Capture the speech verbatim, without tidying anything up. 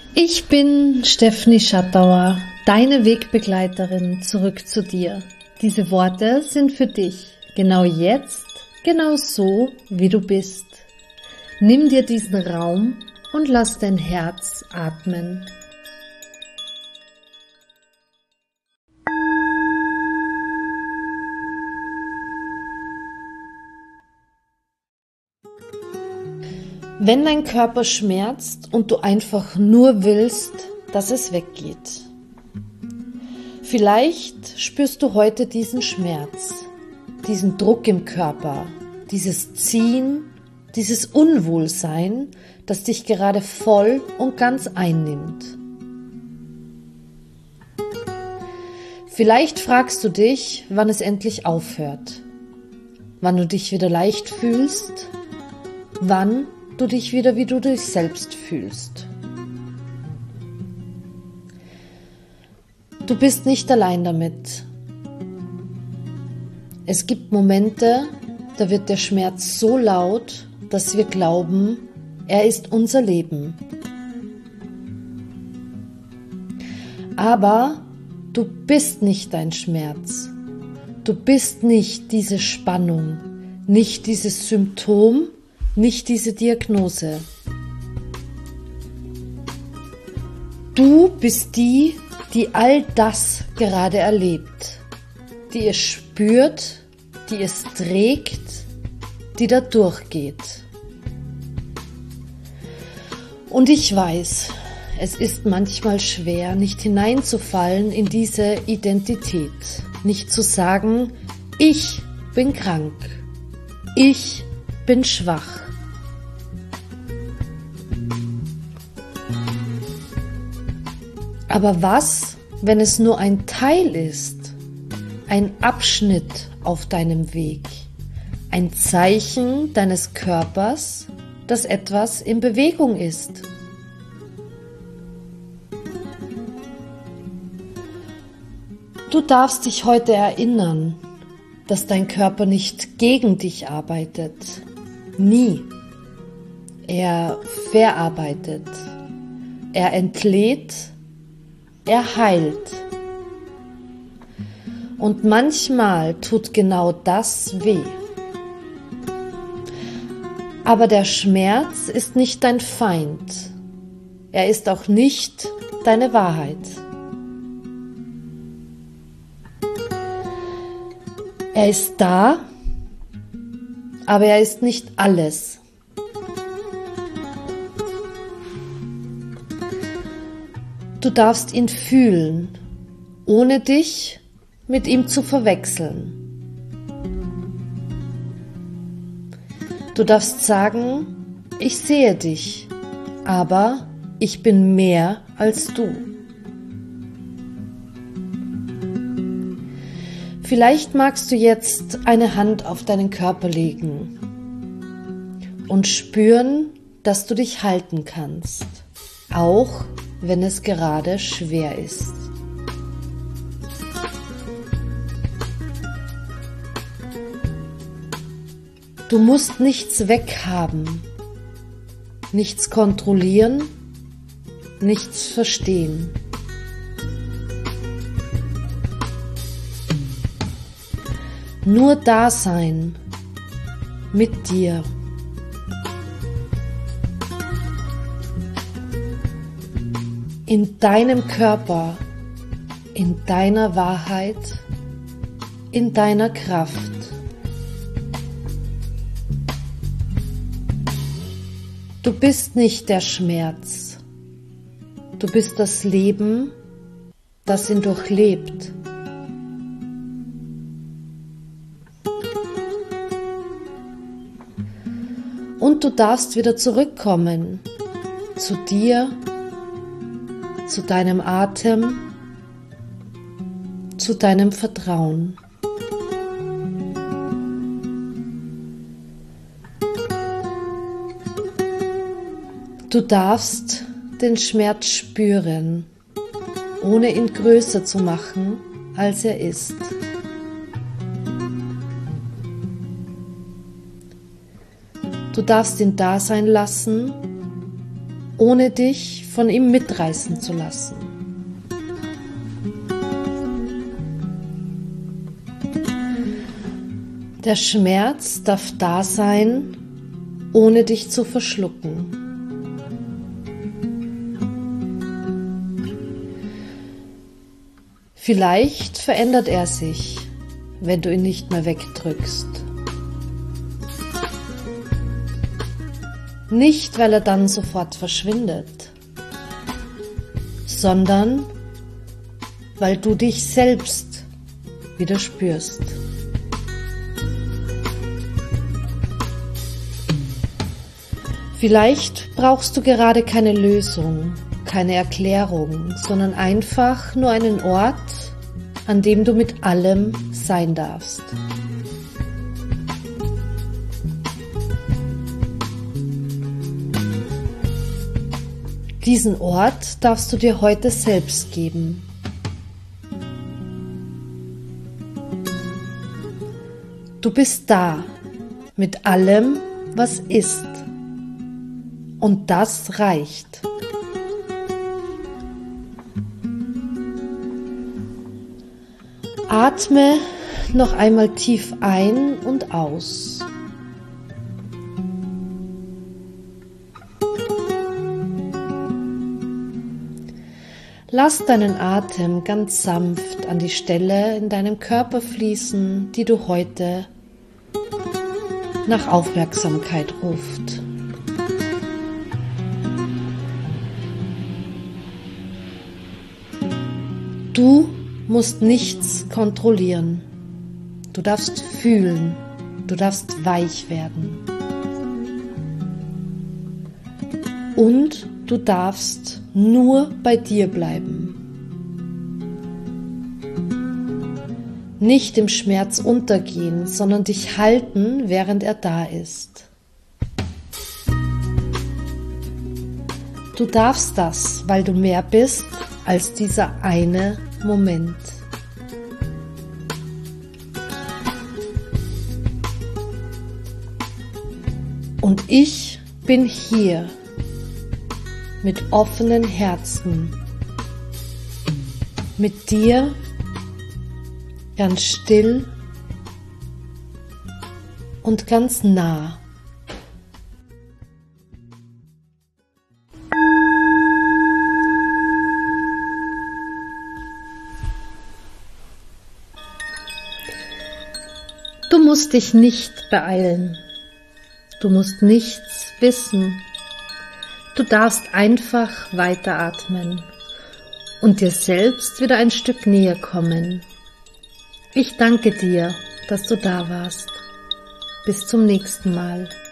Ich bin Stefanie Schattauer, deine Wegbegleiterin zurück zu dir. Diese Worte sind für dich, genau jetzt, genau so, wie du bist. Nimm dir diesen Raum und lass dein Herz atmen. Wenn dein Körper schmerzt und du einfach nur willst, dass es weggeht. Vielleicht spürst du heute diesen Schmerz, diesen Druck im Körper, dieses Ziehen, dieses Unwohlsein, das dich gerade voll und ganz einnimmt. Vielleicht fragst du dich, wann es endlich aufhört, wann du dich wieder leicht fühlst, wann du dich wieder wie du dich selbst fühlst. Du bist nicht allein damit. Es gibt Momente, da wird der Schmerz so laut, dass wir glauben, er ist unser Leben. Aber du bist nicht dein Schmerz. Du bist nicht diese Spannung, nicht dieses Symptom, nicht diese Diagnose. Du bist die, die all das gerade erlebt, die es spürt, die es trägt, die da durchgeht. Und ich weiß, es ist manchmal schwer, nicht hineinzufallen in diese Identität, nicht zu sagen, ich bin krank, ich bin schwach. Aber was, wenn es nur ein Teil ist, ein Abschnitt auf deinem Weg, ein Zeichen deines Körpers, dass etwas in Bewegung ist? Du darfst dich heute erinnern, dass dein Körper nicht gegen dich arbeitet. Nie. Er verarbeitet. Er entlädt. Er heilt. Und manchmal tut genau das weh. Aber der Schmerz ist nicht dein Feind. Er ist auch nicht deine Wahrheit. Er ist da, aber er ist nicht alles. Du darfst ihn fühlen, ohne dich mit ihm zu verwechseln. Du darfst sagen, ich sehe dich, aber ich bin mehr als du. Vielleicht magst du jetzt eine Hand auf deinen Körper legen und spüren, dass du dich halten kannst, auch wenn es gerade schwer ist. Du musst nichts weghaben, nichts kontrollieren, nichts verstehen. Nur da sein mit dir. In deinem Körper, in deiner Wahrheit, in deiner Kraft. Du bist nicht der Schmerz. Du bist das Leben, das ihn durchlebt. Und du darfst wieder zurückkommen zu dir, zu deinem Atem, zu deinem Vertrauen. Du darfst den Schmerz spüren, ohne ihn größer zu machen, als er ist. Du darfst ihn da sein lassen ohne dich von ihm mitreißen zu lassen. Der Schmerz darf da sein, ohne dich zu verschlucken. Vielleicht verändert er sich, wenn du ihn nicht mehr wegdrückst. Nicht, weil er dann sofort verschwindet, sondern weil du dich selbst wieder spürst. Vielleicht brauchst du gerade keine Lösung, keine Erklärung, sondern einfach nur einen Ort, an dem du mit allem sein darfst. Diesen Ort darfst du dir heute selbst geben. Du bist da mit allem, was ist. Und das reicht. Atme noch einmal tief ein und aus. Lass deinen Atem ganz sanft an die Stelle in deinem Körper fließen, die du heute nach Aufmerksamkeit ruft. Du musst nichts kontrollieren. Du darfst fühlen. Du darfst weich werden. Und du darfst nur bei dir bleiben. Nicht im Schmerz untergehen, sondern dich halten, während er da ist. Du darfst das, weil du mehr bist als dieser eine Moment. Und ich bin hier mit offenen Herzen, mit dir ganz still und ganz nah. Du musst dich nicht beeilen. Du musst nichts wissen. Du darfst einfach weiteratmen und dir selbst wieder ein Stück näher kommen. Ich danke dir, dass du da warst. Bis zum nächsten Mal.